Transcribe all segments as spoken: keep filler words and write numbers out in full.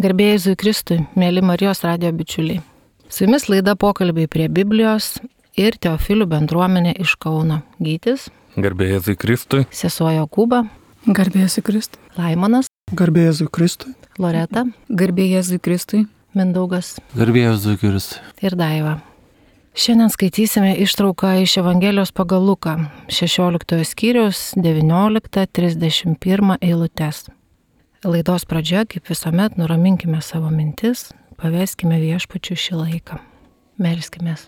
Garbė Jėzui Kristui, mėly Marijos radijo bičiuliai. Su jumis laida Pokalbiai prie Biblijos ir Teofilių bendruomenė iš Kauno. Gytis. Garbė Jėzui Kristui. Sesuo Jokūba. Garbė Jėzui Kristui. Laimonas. Garbė Jėzui Kristui. Loreta. Garbė Jėzui Kristui. Mindaugas. Garbė Jėzui Kristui. Ir Daiva. Šiandien skaitysime ištrauką iš Evangelijos pagal Luką, šešioliktojo skyriaus devynioliktą trisdešimt pirmą eilutes. Laidos pradžioje, kaip visuomet, nuraminkime savo mintis, paveskime Viešpačiui šį laiką. Melskimės.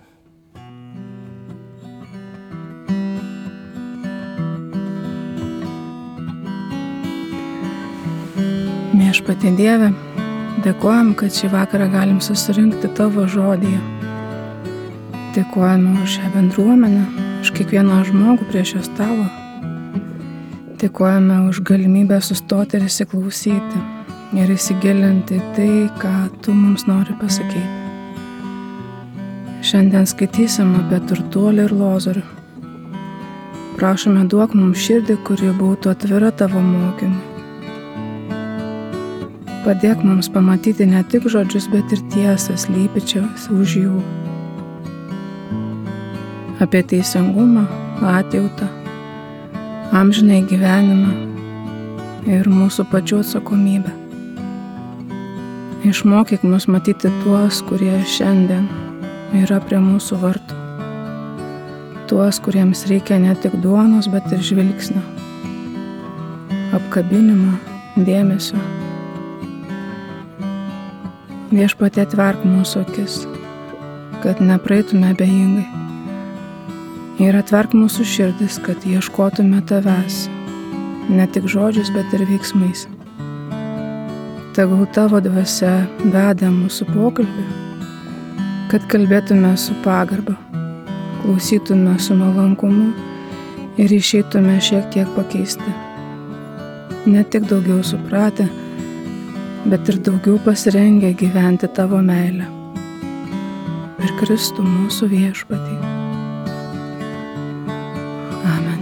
Viešpatie Dieve, dėkojam, kad šį vakarą galim susirinkti Tavo žodyje. Dėkojame už šią bendruomenę, už kiekvieną žmogų prie šio stalo. Dėkojame už galimybę sustoti ir įsiklausyti ir įsigilinti tai, ką Tu mums nori pasakyti. Šiandien skaitysim apie turtuolį ir Lozorių. Prašome, duok mums širdį, kuri būtų atvira Tavo mokymui. Padėk mums pamatyti ne tik žodžius, bet ir tiesas slypinčias už jų. Apie teisingumą, atjautą, amžinai gyvenimą ir mūsų pačių atsakomybę. Išmokyk mus matyti tuos, kurie šiandien yra prie mūsų vartų. Tuos, kuriems reikia ne tik duonos, bet ir žvilgsnio, apkabinimo, dėmesio. Viešpatie, atverk mūsų akis, kad nepraeitume abejingai. Ir atverk mūsų širdis, kad ieškotume Tavęs, ne tik žodžiais, bet ir veiksmais. Tegul Tavo dvasia veda mūsų pokalbį, kad kalbėtume su pagarba, klausytume su nuolankumu ir išeitume šiek tiek pakeisti. Ne tik daugiau supratę, bet ir daugiau pasirengę gyventi Tavo meilę. Per Kristų mūsų Viešpatį. Amen.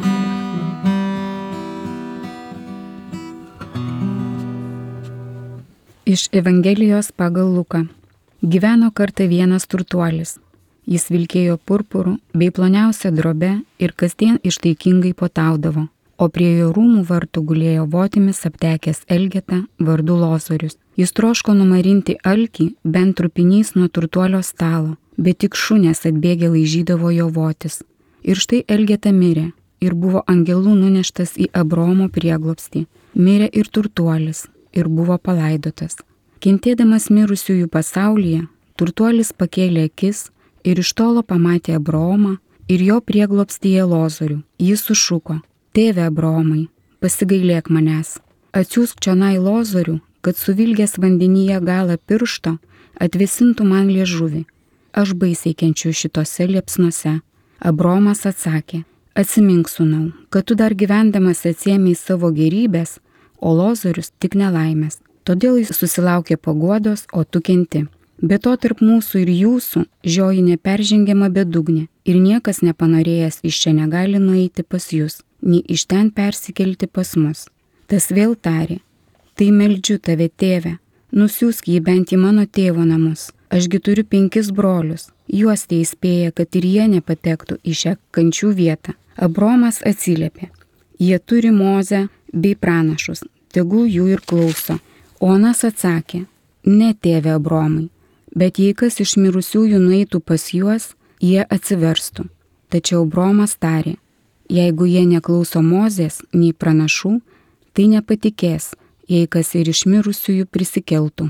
Iš Evangelijos pagal Luką. Gyveno kartą vienas turtuolis. Jis vilkėjo purpurų bei ploniausią drobę ir kasdien ištaikingai puotaudavo, o prie jo rūmų vartų gulėjo votimis aptekęs elgeta vardu Lozorius. Jis troško numarinti alkį bent trupinys nuo turtuolio stalo, bet tik šunės atbėgę laižydavo jo votis. Ir štai elgeta mirė ir buvo angelų nuneštas į Abraomo prieglobstį. Mirė ir turtuolis ir buvo palaidotas. Kentėdamas mirusiųjų pasaulyje, turtuolis pakėlė akis ir iš tolo pamatė Abraomą ir jo prieglobstyje Lozorių. Jis sušuko: Tėve Abraomai, pasigailėk manęs. Atsiųsk čionai Lozorių, kad suvilgęs vandenyje galą piršto atvėsintų man liežuvį. Aš baisiai kenčiu šitose liepsnose. Abraomas atsakė: Atsimink, sūnau, kad tu dar gyvendamas atsiėmei savo gerybės, o Lozorius tik nelaimės. Todėl jis susilaukė paguodos, o tu kenti. Be to tarp mūsų ir jūsų žioji neperžengiama bedugnė, ir niekas nepanorėjęs iš čia negali nueiti pas jūs, nei iš ten persikelti pas mus. Tas vėl tarė: Tai meldžiu tave, tėve, nusiųsk jį bent į mano tėvo namus. Ašgi turiu penkis brolius, juos tai įspėja, kad ir jie nepatektų į šią kančių vietą. Abraomas atsiliepė: Jie turi Mozę bei pranašus, tegul jų ir klauso. O anas atsakė: Ne, tėve Abraomai, bet jei kas iš mirusiųjų nueitų pas juos, jie atsiverstų. Tačiau Abraomas tarė: Jeigu jie neklauso Mozės nei pranašų, tai nepatikės, jei kas ir iš mirusiųjų prisikeltų.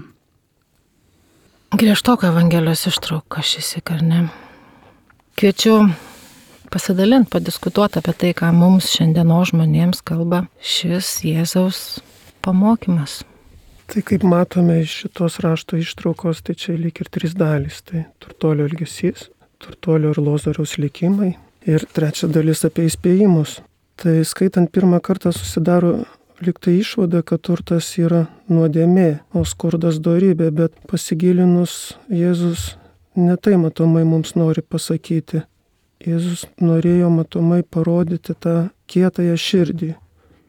Griežtoka Evangelijos ištrauka šįsyk, ar ne? Kviečiu pasidalinti, padiskutuoti apie tai, ką mums šiandienos žmonėms kalba šis Jėzaus pamokymas. Tai kaip matome iš šitos rašto ištraukos, tai čia lyg ir trys dalys. Tai turtuolio elgesys, turtuolio ir Lozoriaus likimai ir trečia dalis apie įspėjimus. Tai skaitant pirmą kartą susidaro lyg tai išvada, kad turtas yra nuodėmė, o skurdas dorybė, bet pasigilinus Jėzus ne tai matomai mums nori pasakyti. Jėzus norėjo matomai parodyti tą kietąją širdį,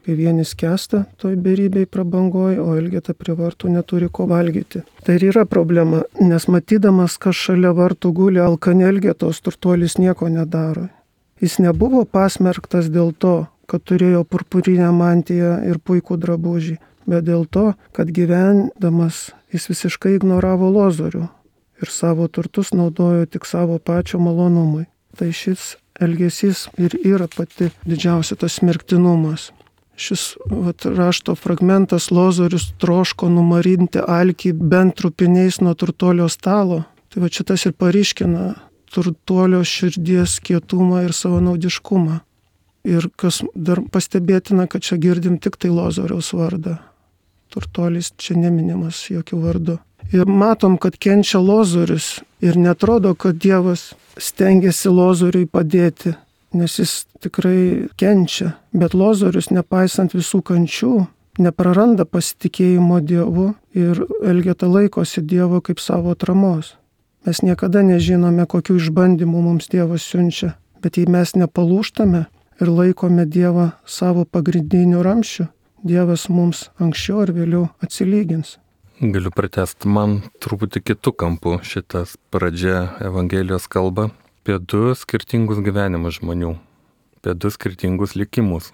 kai vienis skęsta toj beribėj prabangoj, o Elgeta prie vartų neturi ko valgyti. Tai ir yra problema, nes matydamas, kas šalia vartų guli alkani Elgetos, turtuolis nieko nedaro. Jis nebuvo pasmerktas dėl to, kad turėjo purpurinę mantiją ir puikų drabužį, bet dėl to, kad gyvendamas jis visiškai ignoravo Lozorių ir savo turtus naudojo tik savo pačio malonumui. Tai šis elgesys ir yra pati didžiausia tas smerktinumas. Šis vat, rašto fragmentas Lozorius troško numarinti alkį bent trupiniais nuo turtuolio stalo. Tai va šitas ir paryškina turtuolio širdies kietumą ir savanaudiškumą. Ir kas dar pastebėtina, kad čia girdim tik tai Lozoriaus vardą. Turtuolis čia neminimas jokių vardu. Ir matom, kad kenčia Lozorius ir netrodo, kad Dievas stengiasi Lozoriui padėti, nes jis tikrai kenčia. Bet Lozorius, nepaisant visų kančių, nepraranda pasitikėjimo Dievu ir Elgeta laikosi Dievo kaip savo atramos. Mes niekada nežinome, kokių išbandymų mums Dievas siunčia, bet jei mes nepalūžtame ir laikome Dievą savo pagrindiniu ramsčiu, Dievas mums anksčiau ar vėliau atsilygins. Galiu pratęsti, man truputį kitų kampų šitas pradžia Evangelijos kalba apie du skirtingus gyvenimus žmonių, apie du skirtingus likimus.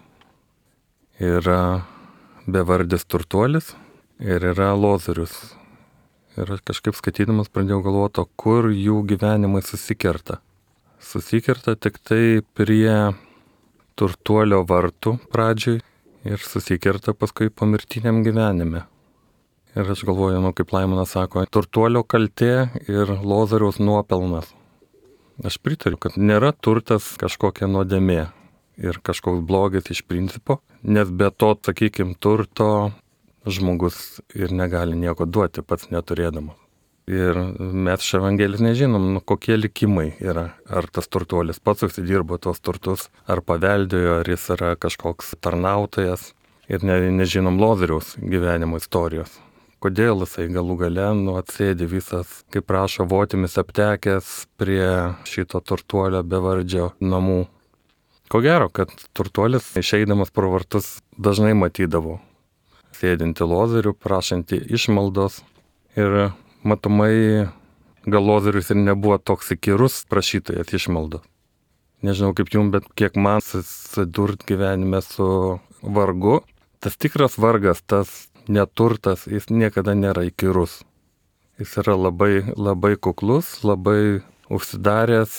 Yra bevardis turtuolis ir yra Lozorius. Ir aš kažkaip skaitydamas pradėjau galvoti, kur jų gyvenimai susikerta. Susikerta tik tai prie turtuolio vartų pradžioj ir susikerta paskui pomirtiniam gyvenime. Ir aš galvoju, nu, kaip Laimonas sako, turtuolio kaltė ir Lozoriaus nuopelnas. Aš pritariu, kad nėra turtas kažkokia nuodėmė ir kažkoks blogis iš principo, nes be to, sakykim, turto žmogus ir negali nieko duoti pats neturėdamas. Ir mes iš Evangelijos nežinom, nu, kokie likimai yra. Ar tas turtuolis pats užsidirbo tos turtus, ar paveldėjo, ar jis yra kažkoks tarnautojas. Ir ne, nežinom Lozoriaus gyvenimo istorijos. Kodėl jisai galų gale nu, atsėdi visas, kaip prašo, votimis aptekęs prie šito turtuolio bevardžio namų. Ko gero, kad turtuolis išeidamas pro vartus dažnai matydavo sėdinti Lozorių, prašantį išmaldos. Ir matomai gal Lozorius ir nebuvo toks įkyrus prašytojas išmaldos. Nežinau kaip jums, bet kiek man susidurt gyvenime su vargu, tas tikras vargas, tas neturtas, jis niekada nėra įkyrus. Jis yra labai, labai kuklus, labai užsidaręs,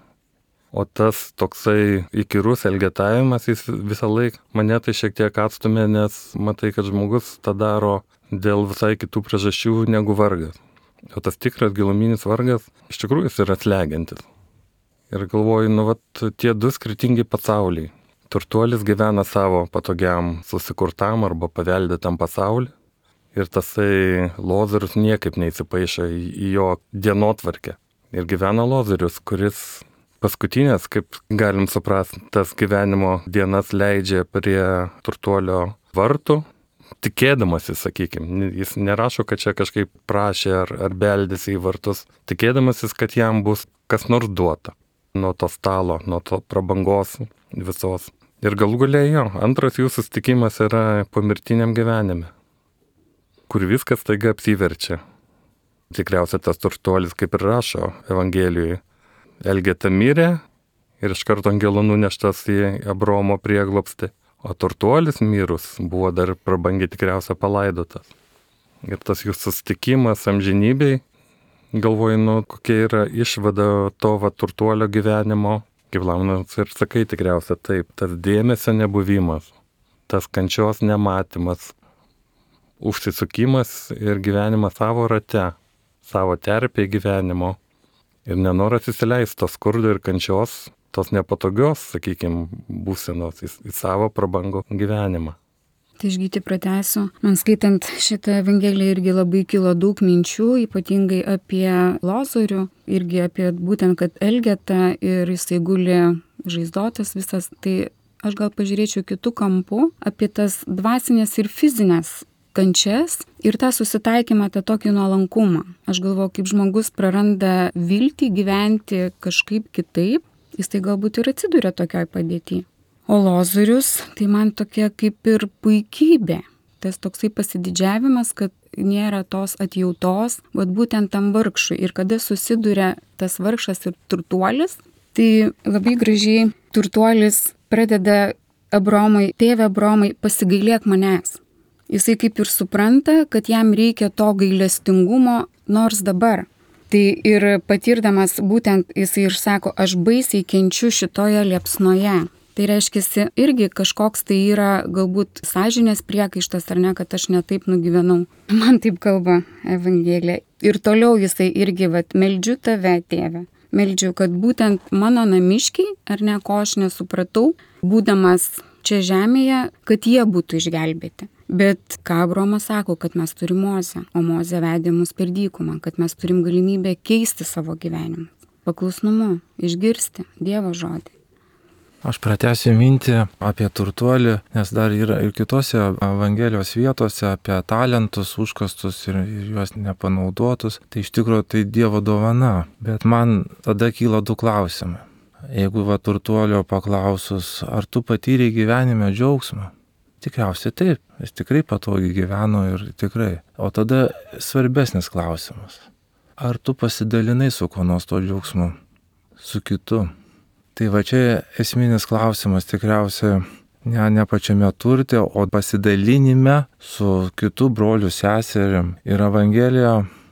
o tas toksai įkyrus elgetavimas, jis visą laiką mane tai šiek tiek atstumė, nes matai, kad žmogus tą daro dėl visai kitų priežasčių negu vargas. O tas tikras giluminis vargas, iš tikrųjų jis yra slegiantis. Ir galvoju, nu vat, tie du skirtingi pasauliai. Turtuolis gyvena savo patogiam susikurtam arba paveldėtam pasaulį ir tasai Lozorius niekaip neįsipaišo į, į jo dienotvarkę. Ir gyvena Lozorius, kuris paskutinės, kaip galim suprasti, tas gyvenimo dienas leidžia prie turtuolio vartų, tikėdamasis, sakykime, jis nerašo, kad čia kažkaip prašė ar, ar beldėsi į vartus, tikėdamasis, kad jam bus kas nors duota nuo to stalo, nuo to prabangos visos. Ir galų galiai jo, antras jų susitikimas yra pomirtiniam gyvenime, kur viskas taiga apsiverčia. Tikriausiai tas turtuolis, kaip ir rašo Evangelijoje, Elgeta mirė ir iš karto angelų nuneštas į Abraomo prieglobstį, o turtuolis mirus buvo dar prabangiai tikriausiai palaidotas. Ir tas jų susitikimas amžinybei, galvoju, nu, kokia yra išvada to va turtuolio gyvenimo. Kaip Laimonas ir sakai tikriausiai taip, tas dėmesio nebuvimas, tas kančios nematymas, užsisukimas ir gyvenimas savo rate, savo terpėje gyvenimo ir nenoras įsileisti tos skurdo ir kančios, tos nepatogios, sakykime, būsenos į, į savo prabangų gyvenimą. Tai išgyti pratęsiu. Man skaitant šitą Evangeliją irgi labai kilo daug minčių, ypatingai apie Lozorių, irgi apie būtent, kad Elgeta ir jisai guli žaizdotas visas. Tai aš gal pažiūrėčiau kitų kampų apie tas dvasinės ir fizinės kančias ir tą susitaikymą, tą tokį nuolankumą. Aš galvoju, kaip žmogus praranda viltį gyventi kažkaip kitaip, jis tai galbūt ir atsiduria tokioj padėtyje. O Lozorius, tai man tokia kaip ir puikybė. Tas toksai pasididžiavimas, kad nėra tos atjautos, vat būtent tam vargšui. Ir kada susiduria tas vargšas ir turtuolis, tai labai gražiai turtuolis pradeda Abraomui, tėve Abraomai, pasigailėk manęs. Jisai kaip ir supranta, kad jam reikia to gailestingumo nors dabar. Tai ir patirdamas būtent jisai ir sako, aš baisiai kenčiu šitoje liepsnoje. Tai reiškia, irgi kažkoks tai yra galbūt sąžinės priekaištas ar ne, kad aš netaip nugyvenau. Man taip kalba Evangelija. Ir toliau jisai irgi, vat, meldžiu tave, tėve. Meldžiu, kad būtent mano namiškiai, ar ne, ko aš nesupratau, būdamas čia žemėje, kad jie būtų išgelbėti. Bet ką Abraomas sako, kad mes turim Mozę, o Mozė vedė mus per dykumą, kad mes turim galimybę keisti savo gyvenimą. Paklusnumu, išgirsti Dievo žodį. Aš pratęsiu mintį apie turtuolį, nes dar yra ir kitose Evangelijos vietose apie talentus užkastus ir, ir juos nepanaudotus. Tai iš tikrųjų tai Dievo dovana. Bet man tada kyla du klausimai. Jeigu va turtuolio paklausus, ar tu patyrei gyvenime džiaugsmą? Tikriausiai taip, jis tikrai patogiai gyveno ir tikrai. O tada svarbesnis klausimas. Ar tu pasidalinai su kuo nors to džiaugsmu? Su kitu? Tai va čia esminis klausimas tikriausiai ne, ne pačiame turte, o pasidalinime su kitu broliu seserim. Ir Evangelija,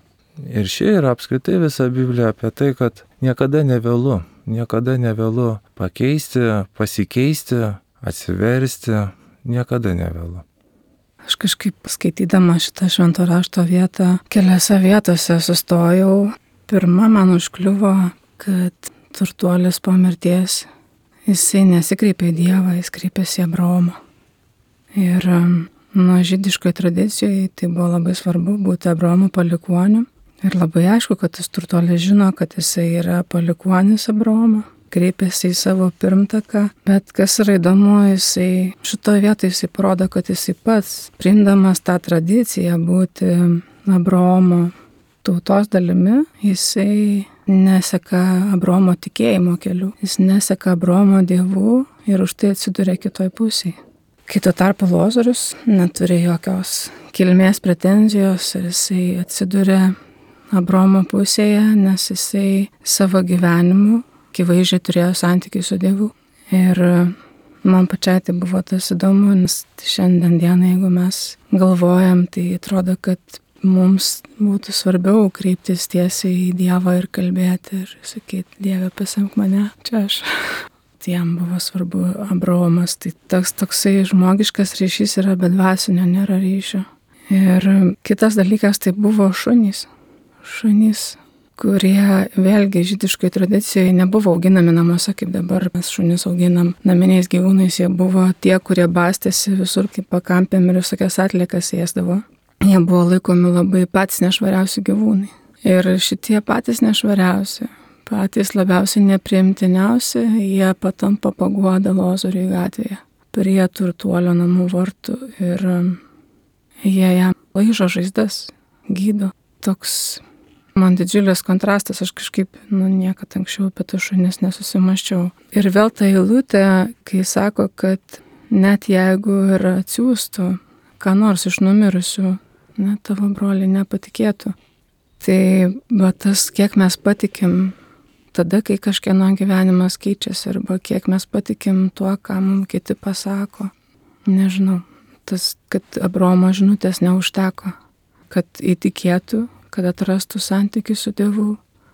ir ši yra apskritai visa Biblija apie tai, kad niekada nevėlu, niekada nevėlu pakeisti, pasikeisti, atsiversti, niekada nevėlu. Aš kažkaip skaitydama šitą švento rašto vietą, keliose vietose sustojau. Pirma man užkliuvo, kad turtuolis po mirties, jisai nesikreipė į Dievą, jis kreipėsi į Abraomą. Ir nuo žydiškoje tradicijoje tai buvo labai svarbu būti Abraomo palikuoniu. Ir labai aišku, kad tas turtuolis žino, kad jisai yra palikuonis Abraomo, kreipėsi į savo pirmtaką. Bet kas yra įdomu, jisai šitoje vietoje jisai parodo, kad jisai pats, priimdamas tą tradiciją būti Abraomo tautos dalimi, jisai neseka Abraomo tikėjimo keliu, jis neseka Abraomo dievų ir už tai atsiduria kitoj pusėje. Kai tuo tarpu Lozorius neturi jokios kilmės pretenzijos ir jisai atsiduria Abraomo pusėje, nes jisai savo gyvenimu akivaizdžiai turėjo santykių su Dievu. Ir man pačiai tai buvo tas įdomu, nes šiandien dieną, jeigu mes galvojam, tai atrodo, kad mums būtų svarbiau kreiptis tiesiai į Dievą ir kalbėti ir sakyti, Dieve, pasimk mane, čia aš. Tai jam buvo svarbu Abraomas. Tai toks toksai žmogiškas ryšys yra, bet dvasinio nėra ryšio. Ir kitas dalykas tai buvo šunys. Šunys, kurie vėlgi žydiškoje tradicijoje nebuvo auginami namuose, kaip dabar mes šunis auginam naminiais gyvūnais. Jie buvo tie, kurie bastėsi visur kaip pakampėm ir visokias atliekas ėsdavo. Jie buvo laikomi labai patys nešvariausi gyvūnai. Ir šitie patys nešvariausi, patys labiausiai nepriimtiniausi, jie patampa paguoda Lozoriui gatvėje, prie turtuolio namų vartų. Ir jie jam laižo žaizdas, gydo. Toks man didžiulis kontrastas, aš kažkaip, nu, niekad anksčiau apie tas šunis nesusimaščiau. Ir vėl ta eilutė, kai sako, kad net jeigu ir atsiųstų ką nors iš numirusių, ne, tavo broliai nepatikėtų. Tai va tas, kiek mes patikim tada, kai kažkieno gyvenimas keičiasi, arba kiek mes patikim tuo, ką mums kiti pasako. Nežinau, tas, kad Abraomo žinutės neužteko, kad įtikėtų, kad atrastų santykių su Dievu.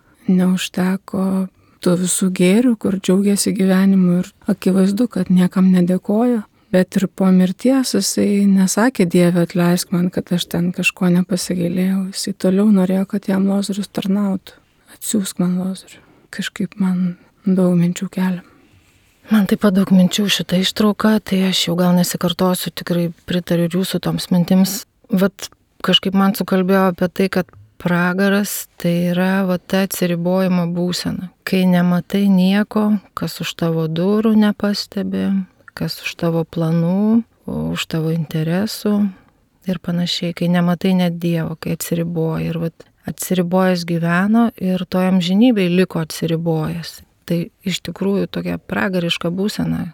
Neužteko tų visų gėrių, kur džiaugiasi gyvenimu ir akivaizdu, kad niekam nedėkojo. Bet ir po mirties jisai nesakė, Dieve, atleisk man, kad aš ten kažko nepasigailėjau. Jisai toliau norėjo, kad jam Lozorius tarnautų. Atsiųsk man Lozorių. Kažkaip man daug minčių kelia. Man taip pat daug minčių šitą ištrauką, tai aš jau gal nesikartosiu, tikrai pritariu jūsų toms mintims. Vat kažkaip man sukalbėjo apie tai, kad pragaras tai yra va ta atsiribojimo būsena. Kai nematai nieko, kas už tavo durų nepastebi, kas už tavo planų, už tavo interesų ir panašiai, kai nematai net Dievo, kai atsiriboji. Ir vat, atsiribojęs gyveno ir to amžinybei liko atsiribojęs. Tai iš tikrųjų tokia pragariška būsena,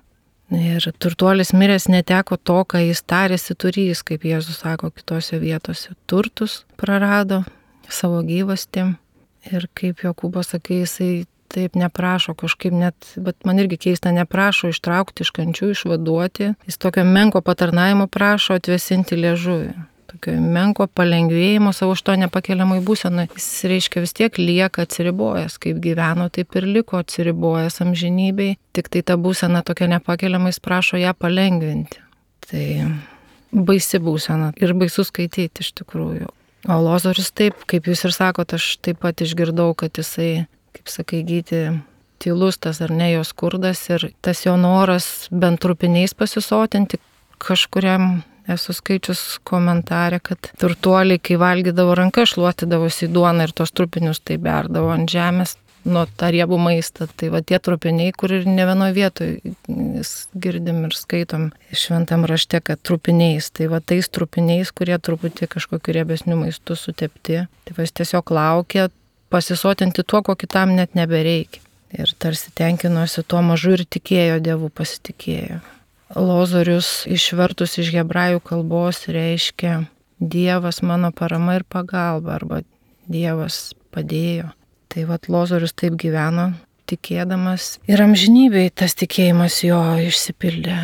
Ir turtuolis miręs neteko to, ką jis tarėsi turys, kaip Jėzus sako kitose vietose. Turtus prarado, savo gyvastį. Ir kaip Jokūbas sakė, jisai taip neprašo kažkaip net, bet man irgi keista, neprašo ištraukti iš kančių, išvaduoti. Jis tokio menko patarnaimo prašo atvesinti liežuvį. Tokio menko palengvėjimo savo iš to nepakeliamai būsenai. Jis reiškia vis tiek lieka atsiribojęs, kaip gyveno, taip ir liko atsiribojęs amžinybei. Tik tai ta būsena tokia nepakeliamai, jis prašo ją palengvinti. Tai baisi būsena ir baisu skaityti iš tikrųjų. O Lozorius taip, kaip jūs ir sakot, aš taip pat išgirdau, kad jisai, kaip sakai, Gyti, tylus tas ar ne jo skurdas ir tas jo noras bent trupiniais pasisotinti. Kažkuriam esu skaičius komentarę, kad turtuoliai, kai valgydavo ranką, šluotydavosi į duoną ir tos trupinius tai berdavo ant žemės nuo tą riebų maistą. Tai va tie trupiniai, kur ir ne vienoje vietoje girdim ir skaitom šventam rašte, kad trupiniais. Tai va tais trupiniais, kurie truputį kažkokiu riebesniu maistu sutepti. Tai va jis tiesiog laukia pasisotinti tuo, ko kitam net nebereikia. Ir tarsi tenkinosi tuo mažu ir tikėjo Dievu, pasitikėjo. Lozorius išvertus iš hebrajų kalbos reiškia Dievas mano parama ir pagalba arba Dievas padėjo. Tai vat Lozorius taip gyveno, tikėdamas ir amžinybėj tas tikėjimas jo išsipildė.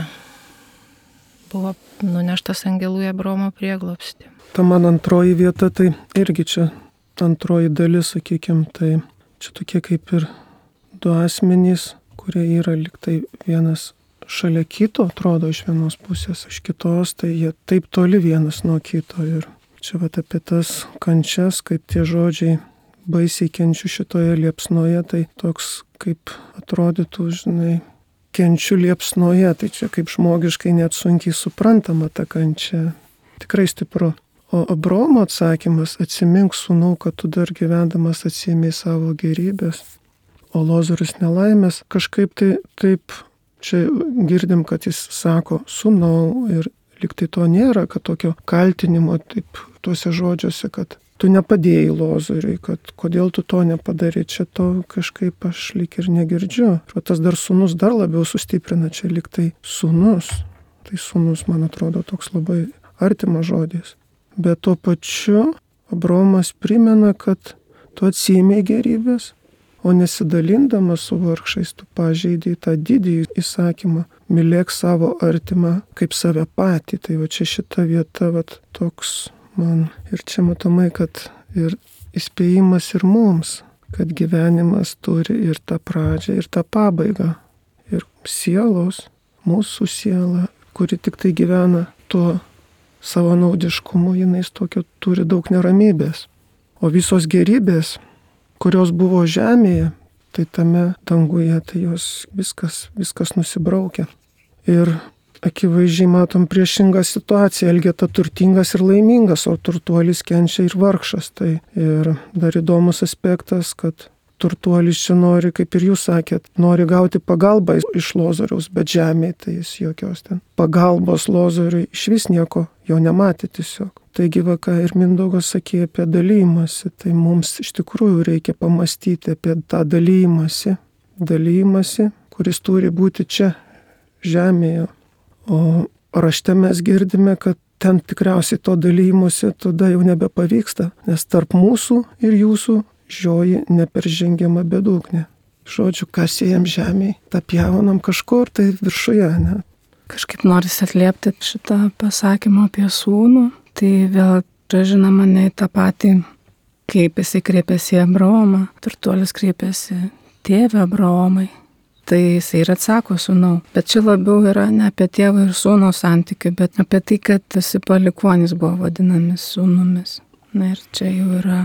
Buvo nuneštas angelų į Abraomo prieglobstį. Ta man antroji vieta, tai irgi čia antroji dalis, sakykim, tai čia tokie kaip ir du asmenys, kurie yra liktai vienas šalia kito, atrodo iš vienos pusės, iš kitos, tai jie taip toli vienas nuo kito. Ir čia vat apie tas kančias, kaip tie žodžiai baisiai kenčiu šitoje liepsnoje, tai toks kaip atrodytų, žinai, kenčiu liepsnoje, tai čia kaip žmogiškai net sunkiai suprantama ta kančia. Tikrai stipru. O Abraomo atsakymas, atsimink sūnau, kad tu dar gyvendamas atsiėmei savo gerybės. O Lozorius nelaimės, kažkaip tai taip, čia girdim, kad jis sako sūnau ir lyg tai to nėra, kad tokio kaltinimo taip tuose žodžiuose, kad tu nepadėjai Lozoriui, kad kodėl tu to nepadarė, čia to kažkaip aš lyg ir negirdžiu. O tas dar sūnus dar labiau sustiprina, čia lyg tai sūnus. Tai sūnus, man atrodo, toks labai artimas žodis. Bet tuo pačiu Abraomas primena, kad tu atsiėmei gerybės, o nesidalindamas su vargšais tu pažeidei tą didįjį įsakymą, mylėk savo artimą kaip save patį. Tai va čia šita vieta va toks man. Ir čia matomai, kad ir įspėjimas ir mums, kad gyvenimas turi ir tą pradžią, ir tą pabaigą. Ir sielos, mūsų siela, kuri tik tai gyvena tuo savo naudiškumu, jinai tokio turi daug neramybės. O visos gerybės, kurios buvo žemėje, tai tame danguje, tai jos viskas, viskas nusibraukia. Ir akivaizdžiai matom priešingą situaciją, Elgeta turtingas ir laimingas, o turtuolis kenčia ir vargšas. Tai ir dar įdomus aspektas, kad turtuolis čia nori, kaip ir jūs sakėt, nori gauti pagalbą iš Lozoriaus, bet žemėje tai jis jokios ten pagalbos Lozoriui iš vis nieko jo nematė tiesiog. Taigi va, ką ir Mindaugas sakė apie dalymąsi, tai mums iš tikrųjų reikia pamastyti apie tą dalymąsi, dalymąsi, kuris turi būti čia žemėje. O rašte mes girdime, kad ten tikriausiai to dalymosi tada jau nebepavyksta, nes tarp mūsų ir jūsų žioji neperžengiama bedugnė. Žodžiu, ką siejam žemėje, tą pjaunam kažkur, tai viršuje, ne? Kažkaip norisi atliepti šitą pasakymą apie sūnų, tai vėl grąžina mane į tą patį, kaip jisai kreipėsi į Abraomą, turtuolis kreipėsi tėvę Abraomai. Tai jisai ir atsako sūnau. Bet čia labiau yra ne apie tėvą ir sūno santykių, bet apie tai, kad visi palikuonys buvo vadinami sūnumis. Na ir čia jau yra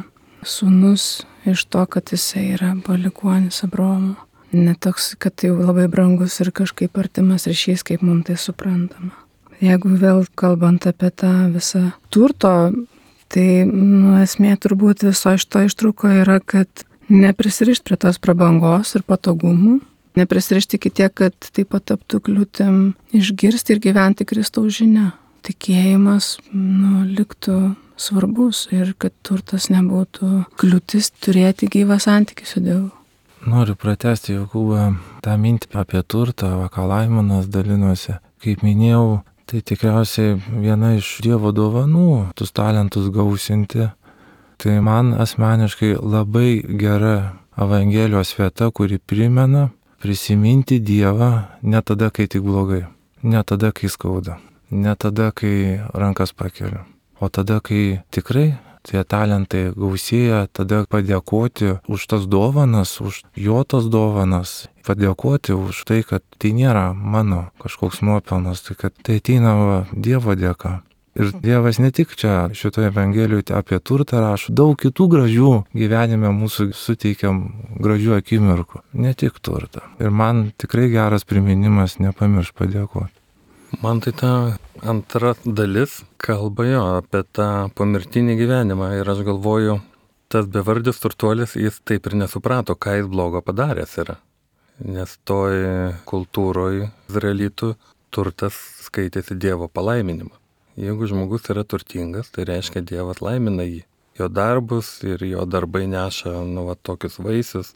sūnus iš to, kad jisai yra palikuonis Abraomo. Ne toks, kad tai jau labai brangus ir kažkaip artimas ryšys, kaip mums tai suprantama. Jeigu vėl kalbant apie tą visą turto, tai nu, esmė turbūt viso iš to ištrauko yra, kad neprisirišti prie tos prabangos ir patogumų, neprisirišti iki tiek, kad taip pat taptų kliūtim išgirsti ir gyventi Kristaus žinia. Tikėjimas nu, liktų svarbus ir kad turtas nebūtų kliūtis turėti gyvą santykį su Dievu. Noriu pratęsti Jokūbą tą mintį apie turtą, va, ką Laimonas dalinosi, kaip minėjau, tai tikriausiai viena iš Dievo dovanų tuos talentus gausinti. Tai man asmeniškai labai gera Evangelijos vieta, kuri primena prisiminti Dievą ne tada, kai tik blogai, ne tada, kai skauda, ne tada, kai rankas pakeliu, o tada, kai tikrai tie talentai gausėja, tada padėkoti už tas dovanas, už jo tas dovanas, padėkoti už tai, kad tai nėra mano kažkoks nuopelnas, tai kad tai ateina va, Dievo dėka. Ir Dievas ne tik čia šitoje Evangelijoje apie turtą rašo, daug kitų gražių gyvenime mūsų suteikiam gražių akimirkų, ne tik turtą. Ir man tikrai geras priminimas nepamirš padėkoti. Man tai ta antra dalis kalba jo apie tą pomirtinį gyvenimą ir aš galvoju, tas bevardis turtuolis, jis taip ir nesuprato, ką jis blogo padaręs yra. Nes toj kultūroje izraelitų turtas skaitėsi Dievo palaiminimu. Jeigu žmogus yra turtingas, tai reiškia Dievas laimina jį. Jo darbus ir jo darbai neša nu, va, tokius vaisius.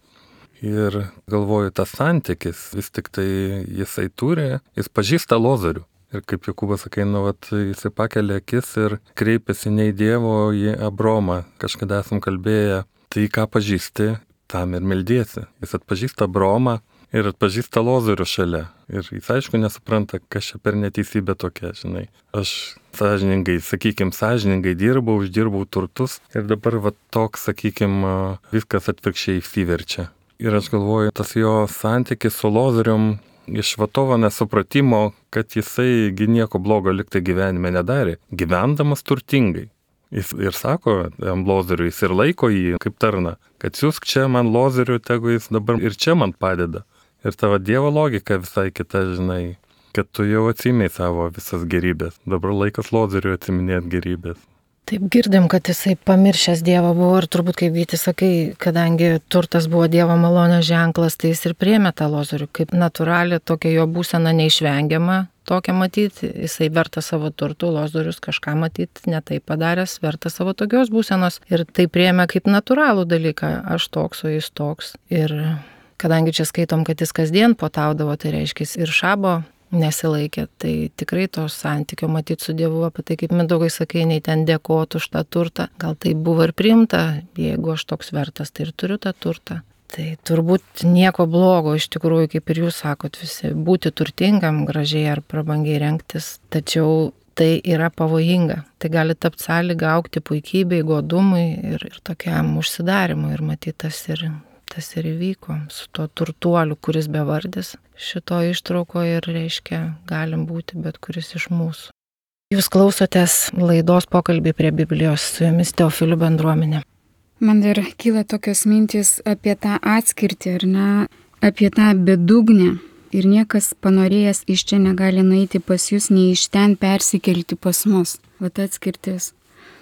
Ir galvoju, tas santykis vis tik tai jisai turi, jis pažįsta Lozorių. Ir kaip Jokūbas sakai, nu, vat, jisai pakelia akis ir kreipiasi ne į Dievo, į Abromą. Kažkada esam kalbėję, tai ką pažįsti, tam ir meldiesi. Jis atpažįsta Abromą ir atpažįsta Lozorių šalia. Ir jis aišku nesupranta, kas čia per neteisybė tokia, žinai. Aš sąžiningai, sakykim, sąžiningai dirbau, uždirbau turtus ir dabar va toks, sakykim, viskas atvirkščiai įsiverčia. Ir aš galvoju, tas jo santykis su Lozorium iš va to nesupratimo, kad jisai nieko blogo liktai gyvenime nedarė, gyvendamas turtingai. Jis ir sako Lozoriui, jis ir laiko jį kaip tarną, kad siūsk čia man Lozorių, tegu jis dabar ir čia man padeda. Ir tavo Dievo logika visai kita, žinai, kad tu jau atsimei savo visas gerybės. Dabar laikas Lozoriui atsiminėti gerybės. Taip girdim, kad jisai pamiršęs Dievą buvo ir turbūt, kaip Vytis sakai, kadangi turtas buvo Dievo malonės ženklas, tai jis ir priėmė tą Lozorių. Kaip natūrali tokia jo būsena neišvengiama, tokia matyti, jisai verta savo turtų, Lozorius kažką matyti, ne taip padaręs, verta savo tokios būsenos ir tai priėmė kaip natūralų dalyką, aš toks, o jis toks. Ir kadangi čia skaitom, kad jis kasdien potaudavo, tai reiškia ir šabo nesilaikė, tai tikrai to santykio matyti su Dievu, apie tai kaip Mindaugai sakai, nei ten dėkoti už tą turtą, gal tai buvo ir priimta, jeigu aš toks vertas, tai ir turiu tą turtą. Tai turbūt nieko blogo, iš tikrųjų, kaip ir jūs sakot visi, būti turtingam, gražiai ar prabangiai rengtis, tačiau tai yra pavojinga. Tai gali tapti sąlyga augti puikybei, godumui ir, ir tokiam užsidarimui ir matytas ir tas ir įvyko su tuo turtuoliu, kuris bevardis. Šito ištrauko ir reiškia, galim būti bet kuris iš mūsų. Jūs klausotės laidos Pokalbiai prie Biblijos, su jumis Teofilių bendruomenė. Man dar kyla tokios mintys apie tą atskirtį, ar ne, apie tą bedugnę. Ir niekas panorėjęs iš čia negali nueiti pas jūs, nei iš ten persikelti pas mus. Vat atskirtis.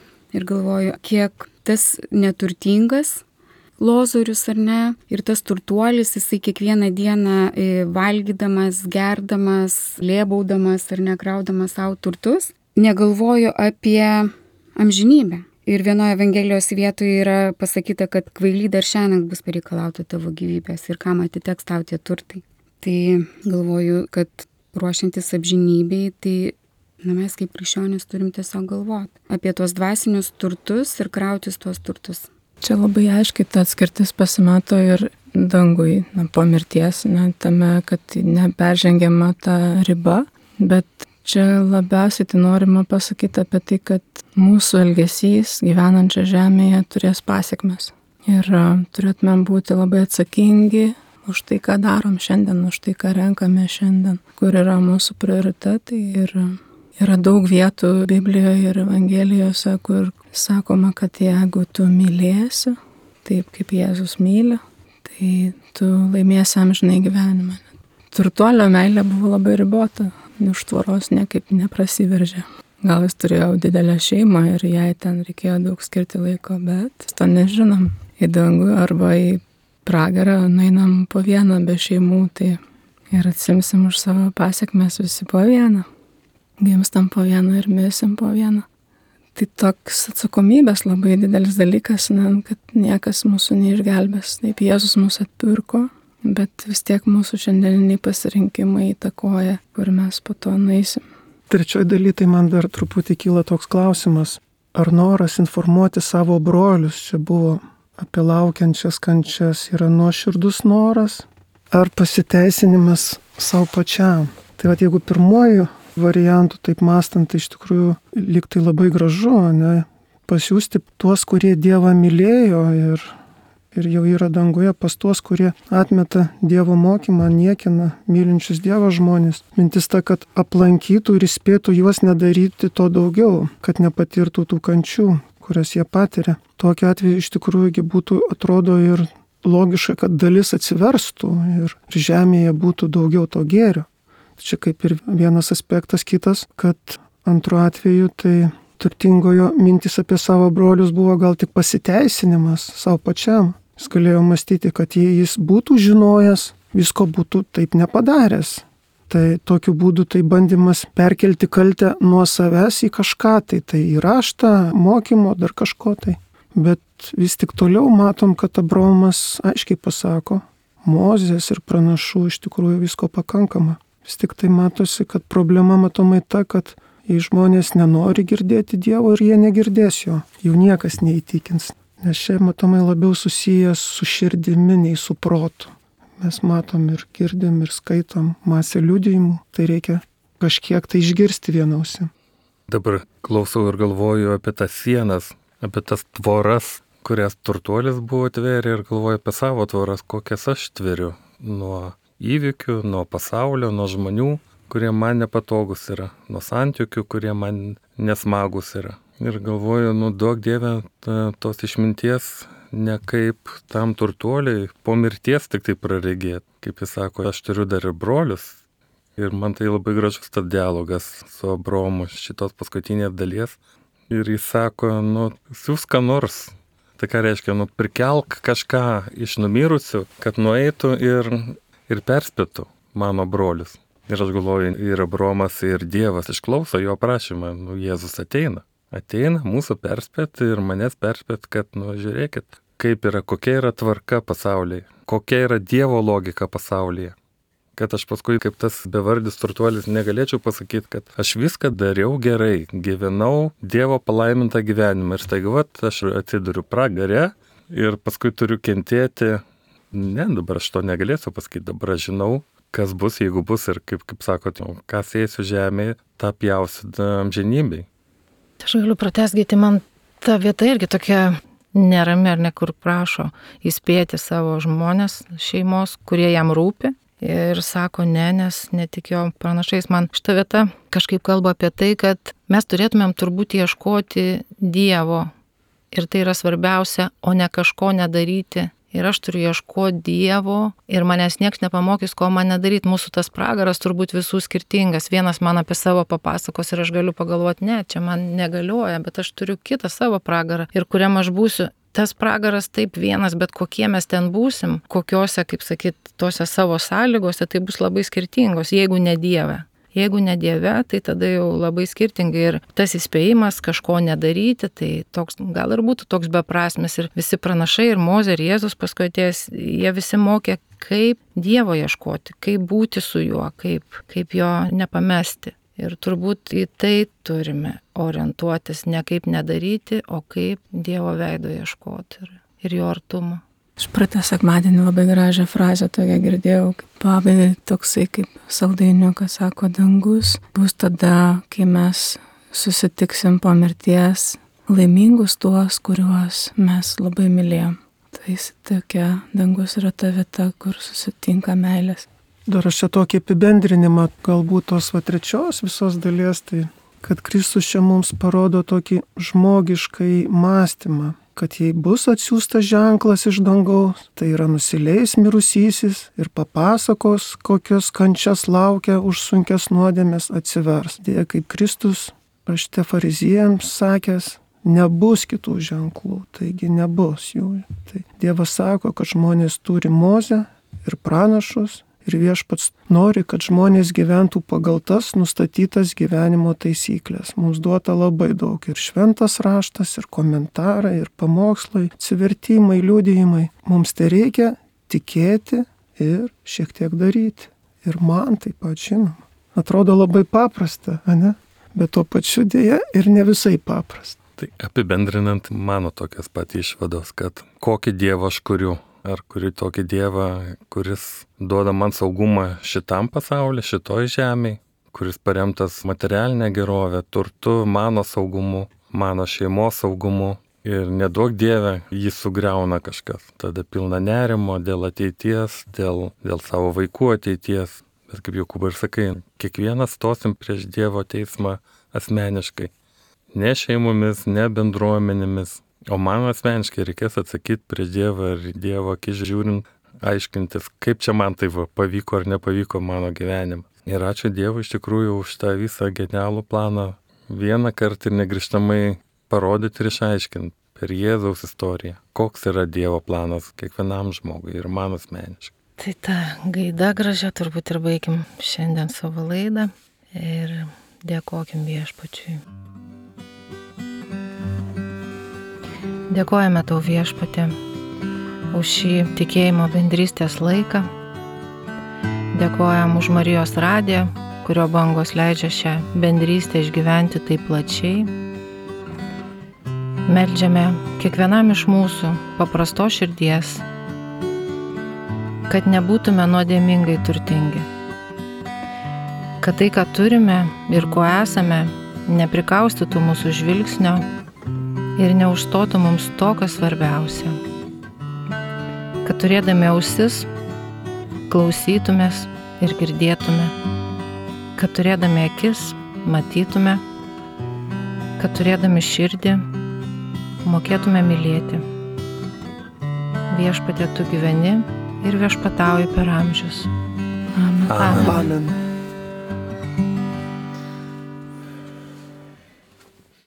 Ir galvoju, kiek tas neturtingas Lozorius ar ne, ir tas turtuolis, jisai kiekvieną dieną valgydamas, gerdamas, lėbaudamas ar nekraudamas savo turtus, negalvojo apie amžinybę. Ir vienoje Evangelijos vietoje yra pasakyta, kad kvaily dar šiandien bus pareikalauta tavo gyvybės ir kam atiteks tau tie turtai. Tai galvoju, kad ruošiantis amžinybei, tai na, mes kaip krikščionys turim tiesiog galvoti apie tuos dvasinius turtus ir krautis tuos turtus. Čia labai aiškiai ta atskirtis pasimato ir dangui, na, po mirties, na, tame, kad neperžengiama ta riba, bet čia labiausiai tai norima pasakyti apie tai, kad mūsų elgesys gyvenančia žemėje turės pasiekmes. Ir turėtume būti labai atsakingi už tai, ką darom šiandien, už tai, ką renkame šiandien, kur yra mūsų prioritetai. Ir yra daug vietų Biblijoje ir Evangelijose, kur sakoma, kad jeigu tu mylėsi taip, kaip Jėzus myli, tai tu laimėsi amžinai gyvenimą. Turtuolio meilė buvo labai ribota, už tvoros niekaip neprasiveržė. Gal jis turėjo didelę šeimą ir jai ten reikėjo daug skirti laiko, bet to nežinom. Į dangų arba į pragarą nueinam po vieną be šeimų, tai ir atsimsim už savo pasiekmes visi po vieną. Gimstam po vieną ir mirsim po vieną. Tai toks atsakomybės labai didelis dalykas, ne, kad niekas mūsų neišgelbės. Taip Jėzus mūsų atpirko, Bet vis tiek mūsų šiandieniniai pasirinkimai įtakoja, kur mes po to nueisim. Trečioji daly tai man dar truputį kyla toks klausimas. Ar noras informuoti savo brolius, čia buvo apie laukiančias kančias, yra nuoširdus noras, ar pasiteisinimas savo pačiam? Tai vat, jeigu pirmuoju variantu taip mąstant, tai iš tikrųjų lyg tai labai gražu, ne? Pasiųsti tuos, kurie Dievą mylėjo ir, ir jau yra danguje, pas tuos, kurie atmeta Dievo mokymą, niekina mylinčius Dievo žmonės. Mintis ta, kad aplankytų ir įspėtų juos nedaryti to daugiau, kad nepatirtų tų kančių, kurias jie patiria. Tokiu atveju iš tikrųjų būtų, atrodo, ir logiška, kad dalis atsiverstų ir žemėje būtų daugiau to gėrio. Čia kaip ir vienas aspektas, kitas, kad antru atveju tai turtingojo mintis apie savo brolius buvo gal tik pasiteisinimas savo pačiam. Jis galėjo mąstyti, kad jei jis būtų žinojęs, visko būtų taip nepadaręs. Tai tokiu būdu tai bandymas perkelti kaltę nuo savęs į kažką, tai tai į raštą, mokymo, dar kažko tai. Bet vis tik toliau matom, kad Abraomas aiškiai pasako, Mozės ir pranašų iš tikrųjų visko pakankama. Vis tik tai matosi, kad problema matomai ta, kad jei žmonės nenori girdėti Dievo ir jie negirdės jo, jų niekas neįtikins. Nes čia matomai labiau susijęs su širdimi nei su protu. Mes matom ir girdim ir skaitom masę liudijimų, tai reikia kažkiek tai išgirsti vienausi. Dabar klausau ir galvoju apie tas sienas, apie tas tvoras, kurias turtuolis buvo tvėrė, ir galvoju apie savo tvoras, kokias aš tveriu nuo įvykių, nuo pasaulio, nuo žmonių, kurie man nepatogus yra, nuo santykių, kurie man nesmagus yra. Ir galvoju, nu duok Dieve ta, tos išminties ne kaip tam turtuoliai po mirties tik tai praregėti. Kaip jis sako, aš turiu dar ir brolius. Ir man tai labai gražus tas dialogas su Abraomu šitos paskutinės dalies. Ir jis sako, nu siūsk ką nors. Tai ką reiškia, nu prikelk kažką iš numirusių, kad nueitų ir, ir perspėtų mano brolius. Ir aš galvoju, ir Abraomas, ir Dievas išklauso jo prašymą, nu Jėzus ateina. Ateina mūsų perspėti ir manęs perspėti, kad, nu žiūrėkit, kaip yra, kokia yra tvarka pasaulyje, kokia yra Dievo logika pasaulyje. Kad aš paskui, kaip tas bevardis turtuolis, negalėčiau pasakyti, kad aš viską dariau gerai, gyvenau Dievo palaimintą gyvenimą ir staiga, vat, aš atsiduriu pragare ir paskui turiu kentėti. Ne, dabar aš to negalėsiu pasakyti, dabar aš žinau, kas bus, jeigu bus ir kaip, kaip sakot, ką sėsiu žemėje, tą pjausiu amžinybei. Aš galiu pratęsgyti, man ta vieta irgi tokia nerami ar nekur prašo įspėti savo žmonės, šeimos, kurie jam rūpi. Ir sako ne, nes netik jo pranašais. Man šita vieta kažkaip kalba apie tai, kad mes turėtumėm turbūt ieškoti Dievo. Ir tai yra svarbiausia, o ne kažko nedaryti. Ir aš turiu ieškoti Dievo ir manęs nieks nepamokys, ko man nedaryti. Mūsų tas pragaras turbūt visų skirtingas. Vienas man apie savo papasakos ir aš galiu pagalvoti, ne, čia man negalioja, bet aš turiu kitą savo pragarą ir kuriam aš būsiu. Tas pragaras taip vienas, bet kokie mes ten būsim, kokiose, kaip sakyt, tose savo sąlygose, tai bus labai skirtingos, jeigu ne Dieve. Jeigu ne Dieve, tai tada jau labai skirtingai ir tas įspėjimas kažko nedaryti, tai toks, gal ir būtų toks beprasmis ir visi pranašai ir Mozė ir Jėzus paskui atėjęs, jie visi mokė, kaip Dievo ieškoti, kaip būti su juo, kaip, kaip jo nepamesti. Ir turbūt į tai turime orientuotis, ne kaip nedaryti, o kaip Dievo veido ieškoti ir, ir jo artumo. Aš praeitą sekmadienį labai gražią frazę tokią girdėjau, kaip pabaigai toksai kaip saldainiukas, sako, dangus bus tada, kai mes susitiksim po mirties laimingus tuos, kuriuos mes labai mylėjom. Tai tokia dangus yra ta vieta, kur susitinka meilės. Dar aš čia tokį apibendrinimą, galbūt tos va trečios visos dalies, tai kad Kristus čia mums parodo tokį žmogiškai mąstymą, kad jei bus atsiųstas ženklas iš dangaus, tai yra nusileis mirusysis ir papasakos, kokios kančias laukia už sunkias nuodėmes, atsivers. Dėja, kaip Kristus rašte fariziejams sakęs, nebus kitų ženklų, taigi nebus jų. Tai Dievas sako, kad žmonės turi Mozę ir pranašus, ir Viešpats nori, kad žmonės gyventų pagal tas nustatytas gyvenimo taisyklės. Mums duota labai daug ir šventas raštas, ir komentarai, ir pamokslai, atsivertimai, liudijimai. Mums tai reikia tikėti ir šiek tiek daryti. Ir man taip pat, žinoma. Atrodo labai paprasta, ane? Bet tuo pačiu dėja ir ne visai paprasta. Tai apibendrinant mano tokias pat išvados, kad kokį dievą aš kuriu. Ar kuriu tokį dievą, kuris duoda man saugumą šitam pasauliu, šitoj žemėj, kuris paremtas materialinė gerovė, turtu, mano saugumu, mano šeimos saugumu. Ir neduok Dieve, jį sugriauna kažkas. Tada pilna nerimo dėl ateities, dėl, dėl savo vaikų ateities. Bet kaip Jokūbai ir sakai, kiekvienas stosim prieš Dievo teismą asmeniškai. Ne šeimomis, ne bendruomenėmis. O man asmeniškai reikės atsakyti prieš Dievą ir Dievo akis žiūrint, aiškintis, kaip čia man tai va, pavyko ar nepavyko mano gyvenimą. Ir ačiū Dievui iš tikrųjų už tą visą genialų planą vieną kartą ir negrįžtamai parodyti ir išaiškinti per Jėzaus istoriją, koks yra Dievo planas kiekvienam žmogui ir man asmeniškai. Tai ta gaida gražia turbūt ir baigim šiandien savo laidą ir dėkokim Viešpačiui. Dėkojame tau Viešpatie už šį tikėjimo bendrystės laiką. Dėkojam už Marijos radiją, kurio bangos leidžia šią bendrystę išgyventi taip plačiai. Meldžiame kiekvienam iš mūsų paprasto širdies, kad nebūtume nuodėmingai turtingi. Kad tai, ką turime ir kuo esame, neprikaustytų mūsų žvilgsnio ir neužstotų mums to, kas svarbiausia. Kad turėdami ausis, klausytumės ir girdėtume. Kad turėdami akis, matytume. Kad turėdami širdį, mokėtume mylėti. Viešpatie, tu gyveni ir viešpatauji per amžius. Amen. Amen. Amen.